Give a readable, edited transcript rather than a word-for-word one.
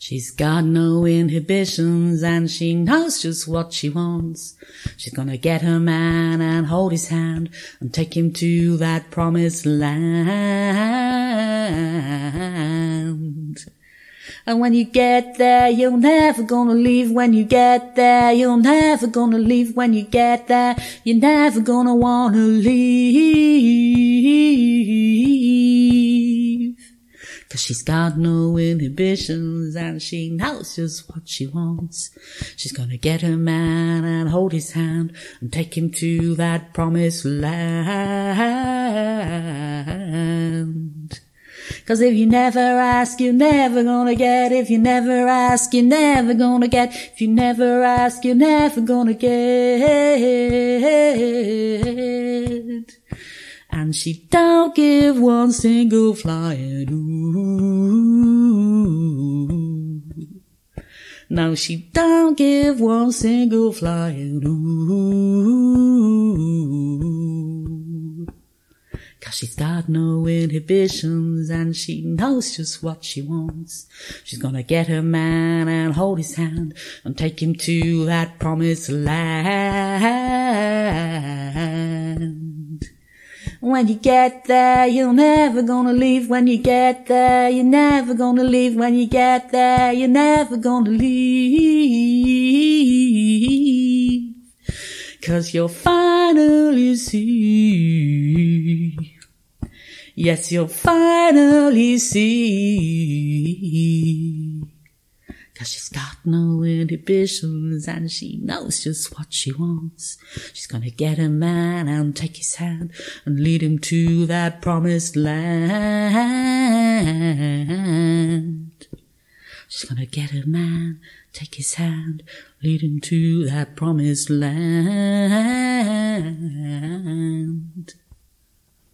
She's got no inhibitions and she knows just what she wants. She's gonna get her man and hold his hand and take him to that promised land. And when you get there, you're never gonna leave. When you get there, you're never gonna leave. When you get there, you're never gonna wanna leave. 'Cause she's got no inhibitions and she knows just what she wants. She's gonna get her man and hold his hand and take him to that promised land. 'Cause if you never ask, you're never gonna get. If you never ask, you're never gonna get. If you never ask, you're never gonna get. And she don't give one single flying ooh. No, she don't give one single flying ooh. 'Cause she's got no inhibitions and she knows just what she wants. She's gonna get her man and hold his hand and take him to that promised land. When you get there, you're never gonna leave. When you get there, you're never gonna leave. When you get there, you're never gonna leave. 'Cause you'll finally see. Yes, you'll finally see. 'Cause she's got no inhibitions and she knows just what she wants. She's gonna get a man and take his hand and lead him to that promised land. She's gonna get a man, take his hand, lead him to that promised land.